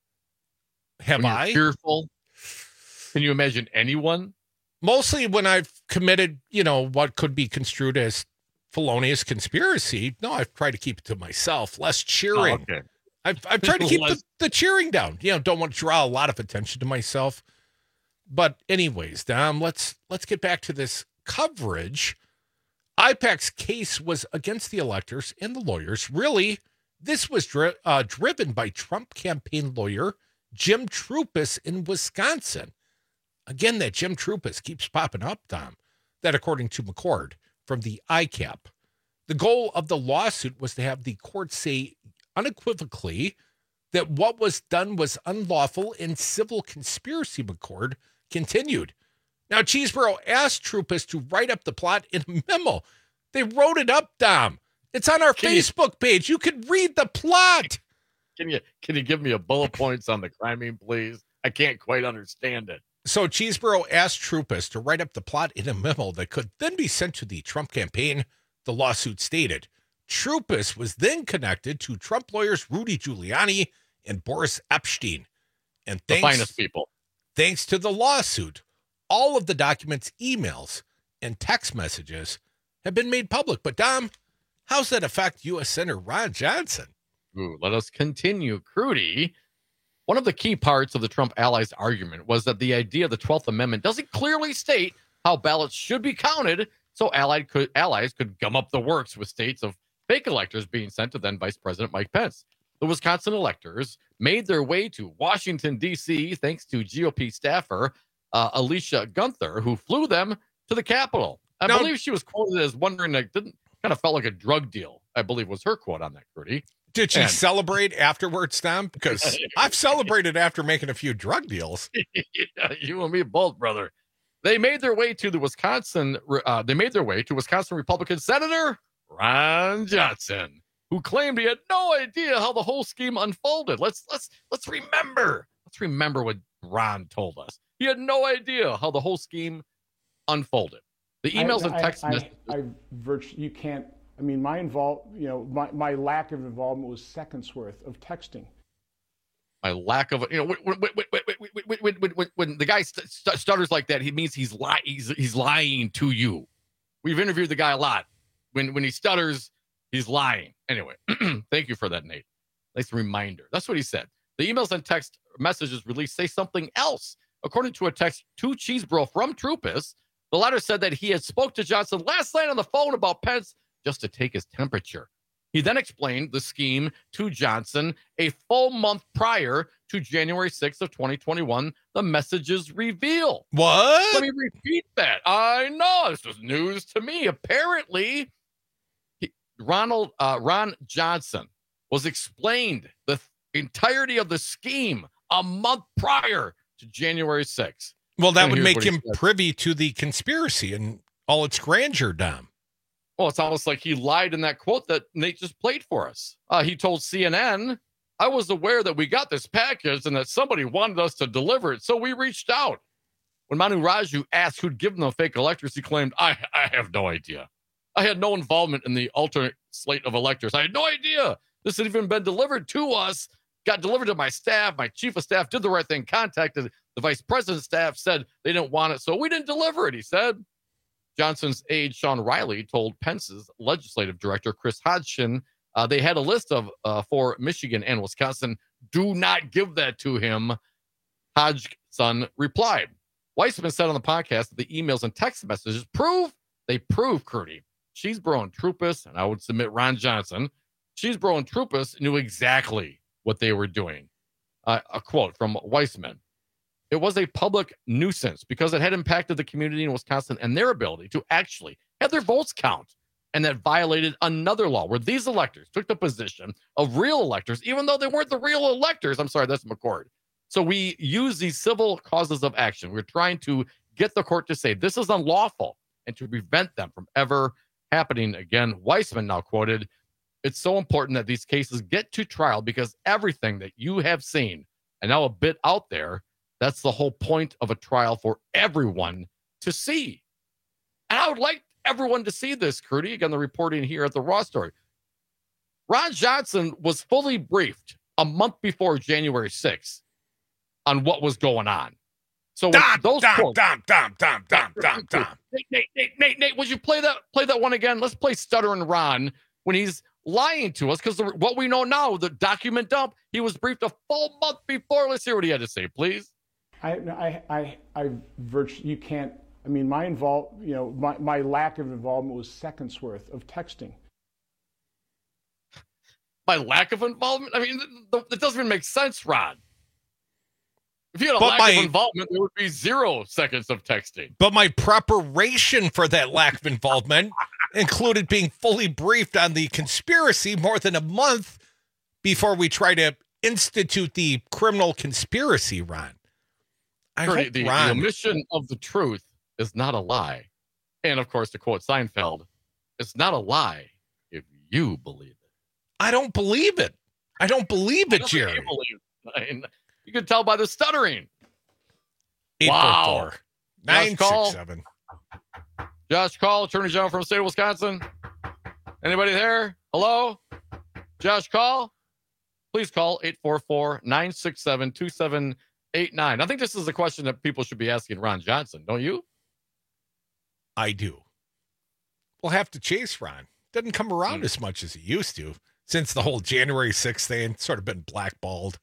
Have I? Fearful? Can you imagine anyone? Mostly when I've committed, what could be construed as felonious conspiracy. No, I've tried to keep it to myself. Less cheering. Oh, okay. I've tried to keep the cheering down. Don't want to draw a lot of attention to myself. But anyways, Dom, let's get back to this coverage. IPAC's case was against the electors and the lawyers. Really, this was driven by Trump campaign lawyer Jim Troupis in Wisconsin. Again, that Jim Troupis keeps popping up, Dom. That according to McCord from the ICAP. The goal of the lawsuit was to have the court say unequivocally that what was done was unlawful and civil conspiracy, McCord continued. Now, Chesebro asked Troupis to write up the plot in a memo. They wrote it up, Dom. It's on our Facebook page. You can read the plot. Can you give me a bullet points on the criming, please? I can't quite understand it. So Chesebro asked Troupis to write up the plot in a memo that could then be sent to the Trump campaign, the lawsuit stated. Troupis was then connected to Trump lawyers Rudy Giuliani and Boris Epshteyn. And the finest people. Thanks to the lawsuit, all of the documents, emails, and text messages have been made public. But Dom, How's that affect U.S. Senator Ron Johnson? Ooh, let us continue. Crudy, one of the key parts of the Trump allies' argument was that the idea of the 12th Amendment doesn't clearly state how ballots should be counted, so allies could gum up the works with states of fake electors being sent to then Vice President Mike Pence. The Wisconsin electors made their way to Washington, D.C., thanks to GOP staffer Alicia Gunther, who flew them to the Capitol. I believe she was quoted as wondering, kind of felt like a drug deal, I believe was her quote on that, Crudy. Did she celebrate afterwards, Tom? Because I've celebrated after making a few drug deals. Yeah, you and me both, brother. They made their way to Wisconsin Republican Senator Ron Johnson, who claimed he had no idea how the whole scheme unfolded. Let's remember. Let's remember what Ron told us. He had no idea how the whole scheme unfolded. The emails and text messages. You can't. I mean, my lack of involvement was seconds worth of texting. My lack of, when the guy stutters like that, he means he's lying to you. We've interviewed the guy a lot. When he stutters, he's lying. Anyway, thank you for that, Nate. Nice reminder. That's what he said. The emails and text messages released say something else. According to a text to Cheesebro from Troopus, the latter said that he had spoke to Johnson last night on the phone about Pence just to take his temperature. He then explained the scheme to Johnson a full month prior to January 6th of 2021. The messages reveal. What? Let me repeat that. I know this was news to me. Apparently, Ron Johnson was explained the entirety of the scheme a month prior to January 6th. Well, that would make him privy to the conspiracy and all its grandeur, Dom. Well, it's almost like he lied in that quote that Nate just played for us. He told CNN, I was aware that we got this package and that somebody wanted us to deliver it, so we reached out. When Manu Raju asked who'd given them fake electors, he claimed, I have no idea. I had no involvement in the alternate slate of electors. I had no idea this had even been delivered to us. Got delivered to my staff. My chief of staff did the right thing, contacted the vice president's staff, said they didn't want it, so we didn't deliver it, he said. Johnson's aide, Sean Riley, told Pence's legislative director, Chris Hodgson, they had a list of for Michigan and Wisconsin. Do not give that to him. Hodgson replied. Weissman said on the podcast that the emails and text messages prove, Crudy. Cheesebro and Troopus, and I would submit Ron Johnson, Cheesebro and Troopus knew exactly what they were doing. A quote from Weissman. It was a public nuisance because it had impacted the community in Wisconsin and their ability to actually have their votes count. And that violated another law where these electors took the position of real electors, even though they weren't the real electors. I'm sorry, that's McCord. So we use these civil causes of action. We're trying to get the court to say this is unlawful and to prevent them from ever happening again. Weissman now quoted, it's so important that these cases get to trial because everything that you have seen and now a bit out there, that's the whole point of a trial for everyone to see. And I would like everyone to see this, Crudy. Again, the reporting here at the Raw Story. Ron Johnson was fully briefed a month before January 6th on what was going on. So Nate, would you play that one again? Let's play Stuttering Ron when he's lying to us, because what we know now, the document dump, he was briefed a full month before. Let's hear what he had to say, please. You can't. I mean, my lack of involvement was seconds worth of texting. My lack of involvement? I mean, it doesn't even make sense, Ron. If you had a lack of involvement, there would be 0 seconds of texting. But my preparation for that lack of involvement included being fully briefed on the conspiracy more than a month before we try to institute the criminal conspiracy, Ron. The omission of the truth is not a lie. And, of course, to quote Seinfeld, it's not a lie if you believe it. I don't believe it. I don't believe it, Jerry. You can tell by the stuttering. 844-967. Josh Call, Attorney General from the state of Wisconsin. Anybody there? Hello? Josh Call? Please call 844-967-2789. I think this is a question that people should be asking Ron Johnson, don't you? I do. We'll have to chase Ron. doesn't come around as much as he used to since the whole January 6th thing. Sort of been blackballed.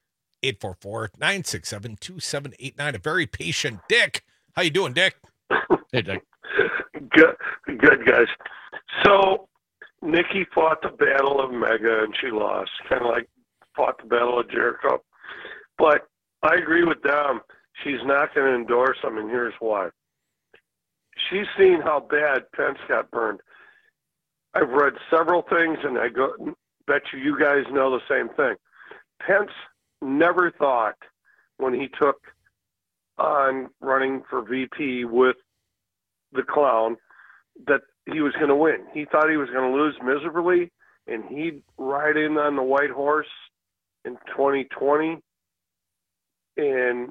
844-967-2789. A very patient Dick. How you doing, Dick? Hey, Dick. Good, guys. So Nikki fought the Battle of Mega and she lost, kind of like fought the Battle of Jericho. But I agree with Dom. She's not going to endorse him, and here's why. She's seen how bad Pence got burned. I've read several things, and I bet you guys know the same thing. Pence never thought when he took on running for VP with the clown that he was going to win. He thought he was going to lose miserably, and he'd ride in on the white horse in 2020 and,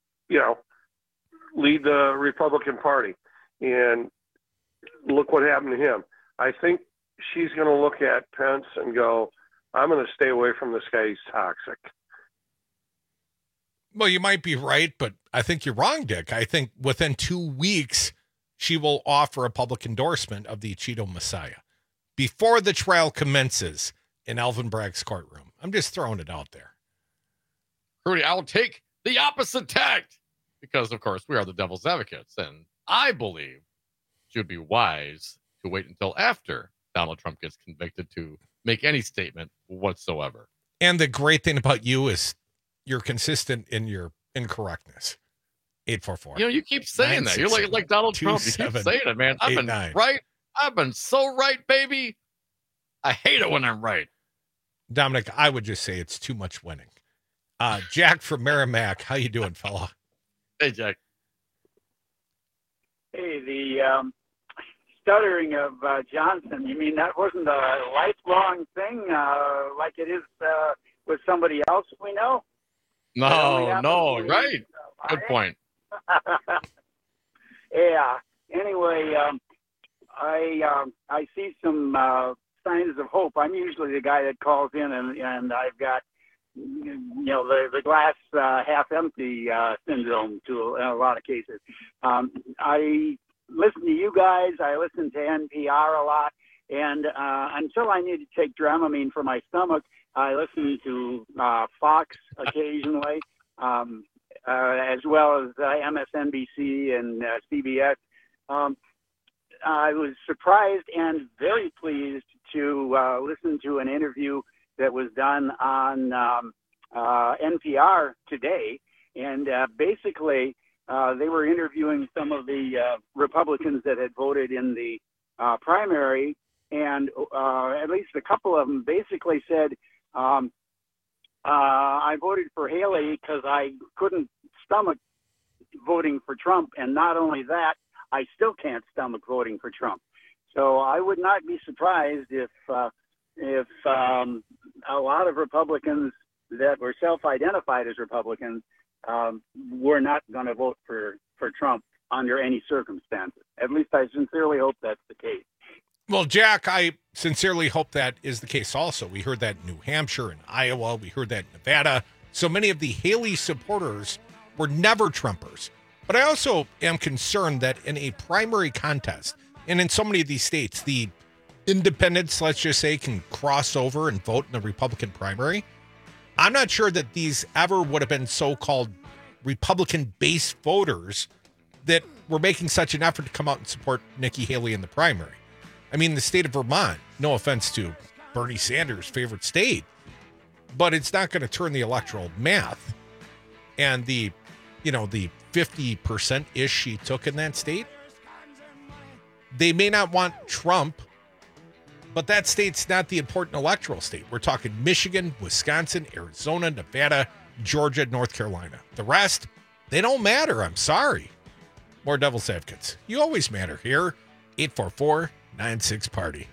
lead the Republican Party. And look what happened to him. I think she's going to look at Pence and go, I'm going to stay away from this guy. He's toxic. Well, you might be right, but I think you're wrong, Dick. I think within 2 weeks, she will offer a public endorsement of the Cheeto Messiah before the trial commences in Alvin Bragg's courtroom. I'm just throwing it out there. Rudy, I'll take the opposite tact because, of course, we are the devil's advocates. And I believe it would be wise to wait until after Donald Trump gets convicted to make any statement whatsoever. And the great thing about you is you're consistent in your incorrectness. 844. You keep saying that. You're like Donald Trump. You keep saying it, man. I've been right. I've been so right, baby. I hate it when I'm right. Dominic, I would just say it's too much winning. Jack from Merrimack, how you doing, fella? Hey, Jack. Hey, the stuttering of Johnson, you mean that wasn't a lifelong thing like it is with somebody else we know? No, right. Good point. Yeah. Anyway, I see some signs of hope. I'm usually the guy that calls in, and I've got the glass half empty syndrome in a lot of cases. I listen to you guys. I listen to NPR a lot, and until I need to take Dramamine for my stomach, I listen to Fox occasionally. As well as MSNBC and CBS. I was surprised and very pleased to listen to an interview that was done on NPR today. And basically, they were interviewing some of the Republicans that had voted in the primary. And at least a couple of them basically said, I voted for Haley because I couldn't stomach voting for Trump. And not only that, I still can't stomach voting for Trump. So I would not be surprised if a lot of Republicans that were self-identified as Republicans were not going to vote for Trump under any circumstances. At least I sincerely hope that's the case. Well, Jack, I sincerely hope that is the case also. We heard that in New Hampshire and Iowa. We heard that in Nevada. So many of the Haley supporters were never Trumpers. But I also am concerned that in a primary contest, and in so many of these states, the independents, let's just say, can cross over and vote in the Republican primary. I'm not sure that these ever would have been so-called Republican-based voters that were making such an effort to come out and support Nikki Haley in the primary. I mean, the state of Vermont, no offense to Bernie Sanders' favorite state, but it's not going to turn the electoral math. And the 50%-ish she took in that state, they may not want Trump, but that state's not the important electoral state. We're talking Michigan, Wisconsin, Arizona, Nevada, Georgia, North Carolina. The rest, they don't matter. I'm sorry. More Devil's Advocates. You always matter here. 844-96-PARTY.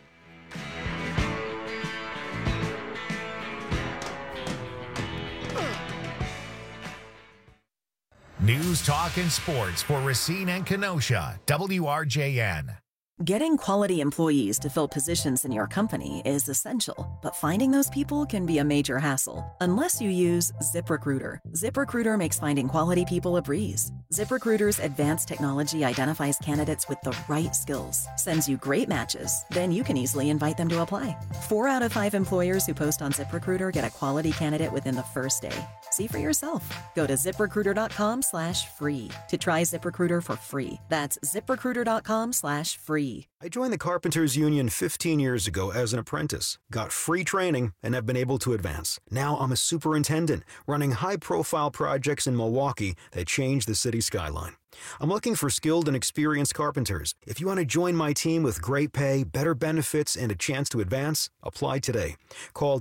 News, talk, and sports for Racine and Kenosha. WRJN. Getting quality employees to fill positions in your company is essential, but finding those people can be a major hassle unless you use ZipRecruiter. ZipRecruiter makes finding quality people a breeze. ZipRecruiter's advanced technology identifies candidates with the right skills, sends you great matches, then you can easily invite them to apply. 4 out of 5 employers who post on ZipRecruiter get a quality candidate within the first day. See for yourself. Go to ZipRecruiter.com/free to try ZipRecruiter for free. That's ZipRecruiter.com/free. I joined the Carpenters Union 15 years ago as an apprentice, got free training, and have been able to advance. Now I'm a superintendent, running high-profile projects in Milwaukee that change the city skyline. I'm looking for skilled and experienced carpenters. If you want to join my team with great pay, better benefits, and a chance to advance, apply today. Call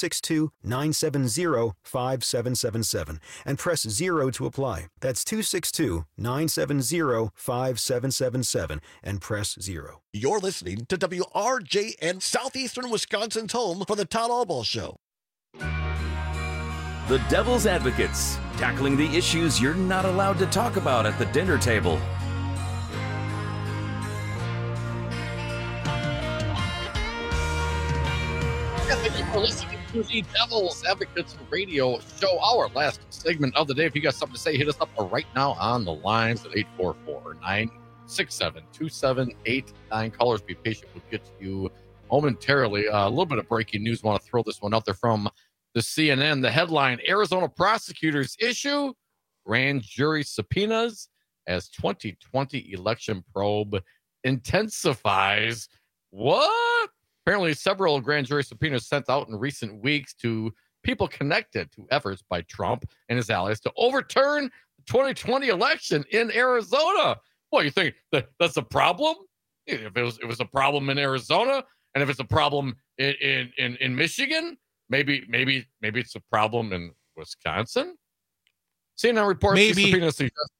262-970-5777 and press 0 to apply. That's 262-970-5777 and press 0. You're listening to WRJN, Southeastern Wisconsin's home for the Todd Albaugh Show. The Devil's Advocates, tackling the issues you're not allowed to talk about at the dinner table. Thank you for listening to the Devil's Advocates Radio Show, our last segment of the day. If you got something to say, hit us up right now on the lines at 844-967-2789. Callers, be patient. We'll get to you momentarily. A little bit of breaking news. Want to throw this one out there from the CNN. The headline: Arizona prosecutors issue grand jury subpoenas as 2020 election probe intensifies. What? Apparently, several grand jury subpoenas sent out in recent weeks to people connected to efforts by Trump and his allies to overturn the 2020 election in Arizona. What, you think that's a problem? If it was a problem in Arizona, and if it's a problem in Michigan, maybe it's a problem in Wisconsin. CNN reports these subpoenas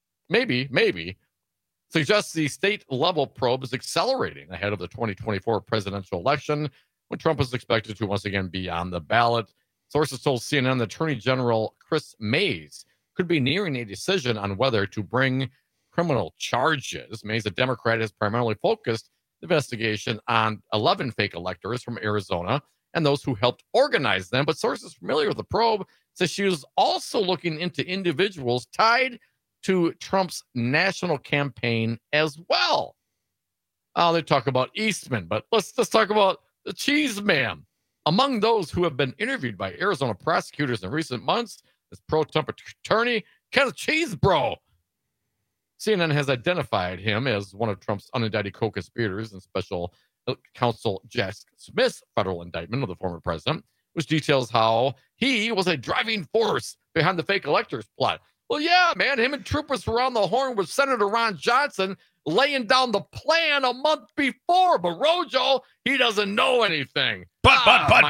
suggests the state level probe is accelerating ahead of the 2024 presidential election, when Trump is expected to once again be on the ballot. Sources told CNN that Attorney General Chris Mays could be nearing a decision on whether to bring criminal charges. Mays, a Democrat, has primarily focused the investigation on 11 fake electors from Arizona and those who helped organize them. But sources familiar with the probe says she was also looking into individuals tied to Trump's national campaign as well. They talk about Eastman, but let's talk about the Cheese Man. Among those who have been interviewed by Arizona prosecutors in recent months is pro-Trump attorney Kenneth Chesebro. CNN has identified him as one of Trump's unindicted co-conspirators in special counsel Jack Smith's federal indictment of the former president, which details how he was a driving force behind the fake electors plot. Well, yeah, man, him and troopers were on the horn with Senator Ron Johnson laying down the plan a month before. But Rojo, he doesn't know anything. But. I'm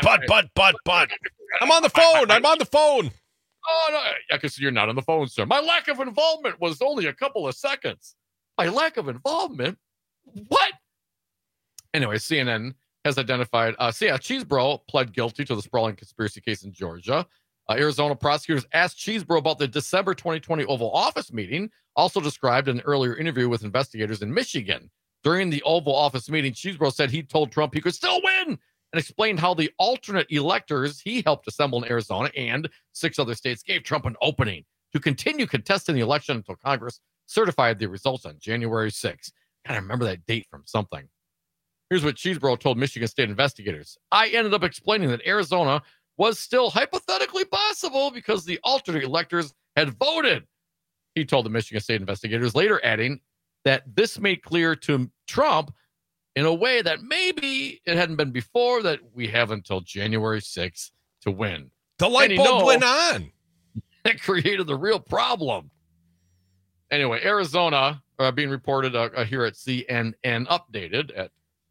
on the phone. I'm on the phone. Oh, no, I can see you're not on the phone, sir. My lack of involvement was only a couple of seconds. My lack of involvement? What? Anyway, CNN has identified, Chesebro pled guilty to the sprawling conspiracy case in Georgia. Arizona prosecutors asked Chesebro about the December 2020 Oval Office meeting, also described in an earlier interview with investigators in Michigan. During the Oval Office meeting, Chesebro said he told Trump he could still win and explained how the alternate electors he helped assemble in Arizona and 6 other states gave Trump an opening to continue contesting the election until Congress certified the results on January 6th. Gotta remember that date from something. Here's what Chesebro told Michigan state investigators. I ended up explaining that Arizona was still hypothetically possible because the alternate electors had voted. He told the Michigan state investigators, later adding that this made clear to Trump in a way that maybe it hadn't been before, that we have until January 6th to win. The light bulb went on. That created the real problem. Anyway, Arizona being reported here at CNN, updated at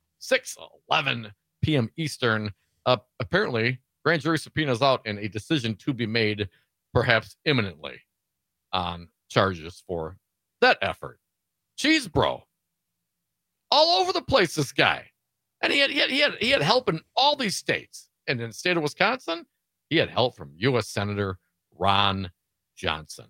6:11 p.m. Eastern. Apparently, grand jury subpoenas out and a decision to be made perhaps imminently on charges for that effort. Chesebro, all over the place, this guy. And he had help in all these states. And in the state of Wisconsin, he had help from U.S. Senator Ron Johnson.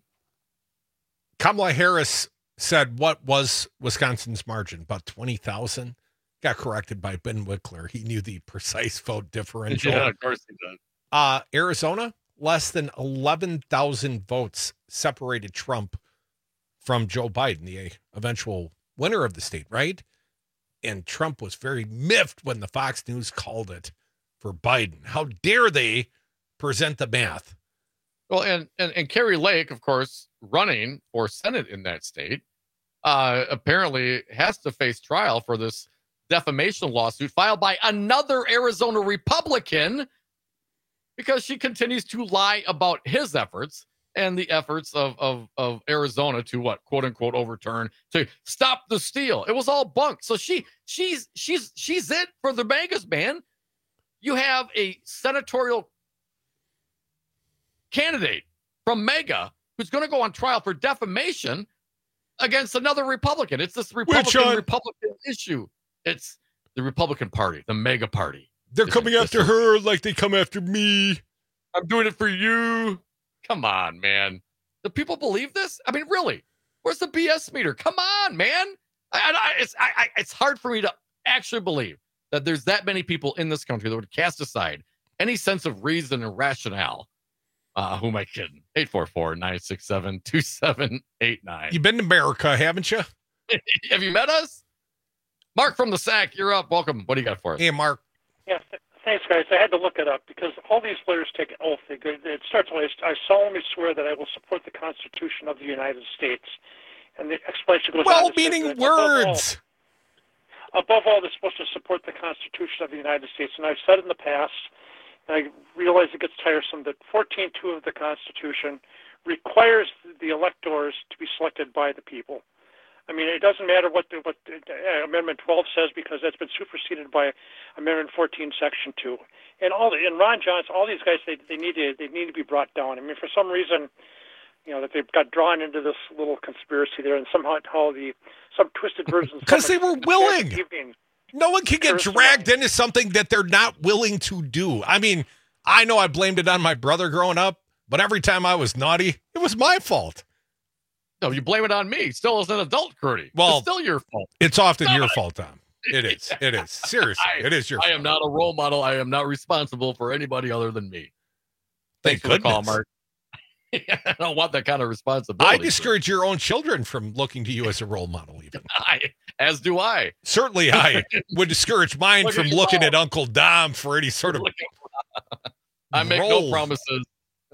Kamala Harris said, what was Wisconsin's margin? About 20,000? Got corrected by Ben Wickler. He knew the precise vote differential. Yeah, of course he did. Arizona, less than 11,000 votes separated Trump from Joe Biden, the eventual winner of the state, right? And Trump was very miffed when the Fox News called it for Biden. How dare they present the math? Well, and Carrie Lake, of course, running for Senate in that state, apparently has to face trial for this defamation lawsuit filed by another Arizona Republican because she continues to lie about his efforts and the efforts of Arizona to what, quote unquote, overturn, to stop the steal. It was all bunk. So she's it for the Megas, man. You have a senatorial candidate from MAGA who's going to go on trial for defamation against another Republican. It's this Republican issue. It's the Republican Party, the MAGA Party. They're coming after her like they come after me. I'm doing it for you. Come on, man. Do people believe this? I mean, really? Where's the BS meter? Come on, man. It's hard for me to actually believe that there's that many people in this country that would cast aside any sense of reason and rationale. Who am I kidding? 844-967-2789. You've been to America, haven't you? Have you met us? Mark from the SAC, you're up. Welcome. What do you got for us? Hey, Mark. Yes, thanks, guys. I had to look it up because all these lawyers take an oath. It starts with, I solemnly swear that I will support the Constitution of the United States. And the explanation goes on. Well-meaning words. Above all, they're supposed to support the Constitution of the United States. And I've said in the past, and I realize it gets tiresome, that 14.2 of the Constitution requires the electors to be selected by the people. I mean, it doesn't matter what Amendment 12 says because that's been superseded by Amendment 14, Section 2. And Ron Johnson, all these guys, they need to be brought down. I mean, for some reason, that they've got drawn into this little conspiracy there, and somehow some twisted versions. Because they were willing. No one can get dragged into something that they're not willing to do. I mean, I know I blamed it on my brother growing up, but every time I was naughty, it was my fault. No, you blame it on me. Still as an adult, Curdy. Well, it's still your fault. It's often your fault, Tom. It is. It is. Seriously, it is your fault. I am not a role model. I am not responsible for anybody other than me. Thanks for the call, Mark. I don't want that kind of responsibility. I discourage your own children from looking to you as a role model, even. As do I. Certainly I would discourage mine from looking at Uncle Dom for any sort of I make no promises.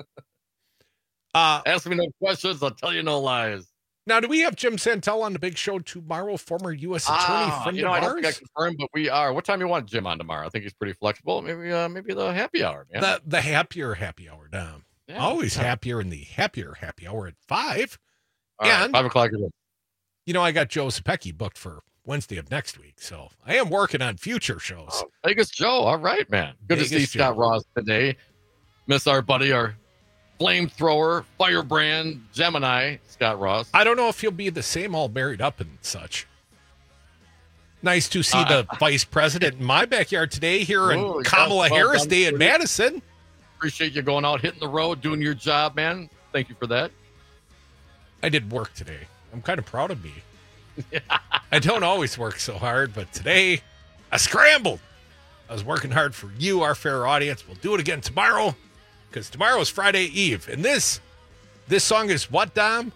Ask me no questions, I'll tell you no lies. Now, do we have Jim Santel on the big show tomorrow? Former U.S. attorney from the I don't think I confirmed, but we are. What time you want Jim on tomorrow? I think he's pretty flexible. Maybe the happy hour, man. The happier happy hour, Dom. Yeah, always happier in the happier happy hour at 5. And 5 o'clock it is. I got Joe Zepecki booked for Wednesday of next week, so I am working on future shows. Vegas Joe, all right, man. Good to see Scott Ross today. Miss our buddy, our flamethrower, firebrand, Gemini, Scott Ross. I don't know if he'll be the same, all married up and such. Nice to see the vice president in my backyard today here in Kamala Harris Day in Madison. Appreciate you going out, hitting the road, doing your job, man. Thank you for that. I did work today. I'm kind of proud of me. I don't always work so hard, but today I scrambled. I was working hard for you, our fair audience. We'll do it again tomorrow because tomorrow is Friday Eve. And this song is what, Dom?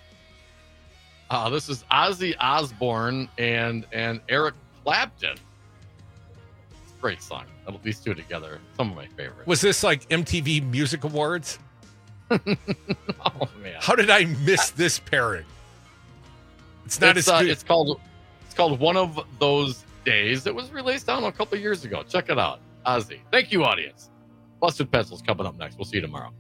This is Ozzy Osbourne and Eric Clapton. Great song. These two together, some of my favorites. Was this like MTV Music Awards? Oh man! How did I miss this pairing? It's not as good. It's called One of Those Days. It was released a couple of years ago. Check it out, Ozzy. Thank you, audience. Busted Pencils coming up next. We'll see you tomorrow.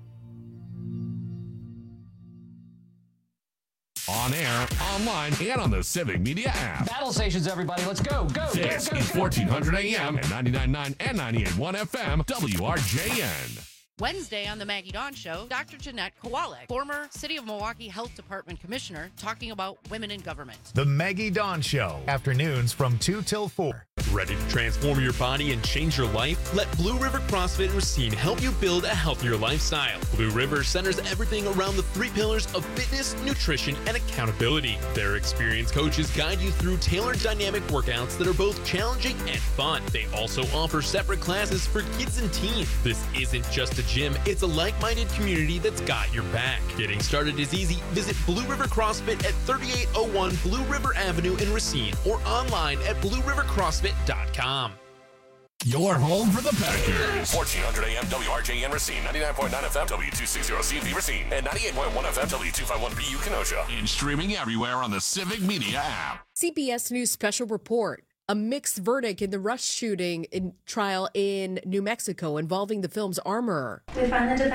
On air, online, and on the Civic Media app. Battle stations, everybody. Let's go. This is 1400 AM and 99.9 and 98.1 FM, WRJN. Wednesday on the Maggie Dawn Show, Dr. Jeanette Kowalik, former City of Milwaukee Health Department Commissioner, talking about women in government. The Maggie Dawn Show, afternoons from 2 till 4. Ready to transform your body and change your life? Let Blue River CrossFit and Racine help you build a healthier lifestyle. Blue River centers everything around the 3 pillars of fitness, nutrition, and accountability. Their experienced coaches guide you through tailored dynamic workouts that are both challenging and fun. They also offer separate classes for kids and teens. This isn't just a gym, it's a like-minded community that's got your back. Getting started is easy. Visit Blue River CrossFit at 3801 Blue River Avenue in Racine or online at bluerivercrossfit.com. Your home for the Packers. 1400 AM WRJN Racine, 99.9 FM W260CV Racine, and 98.1 FM W251BU Kenosha. And streaming everywhere on the Civic Media app. CBS News special report. A mixed verdict in the Rush shooting trial in New Mexico involving the film's Armorer. We find the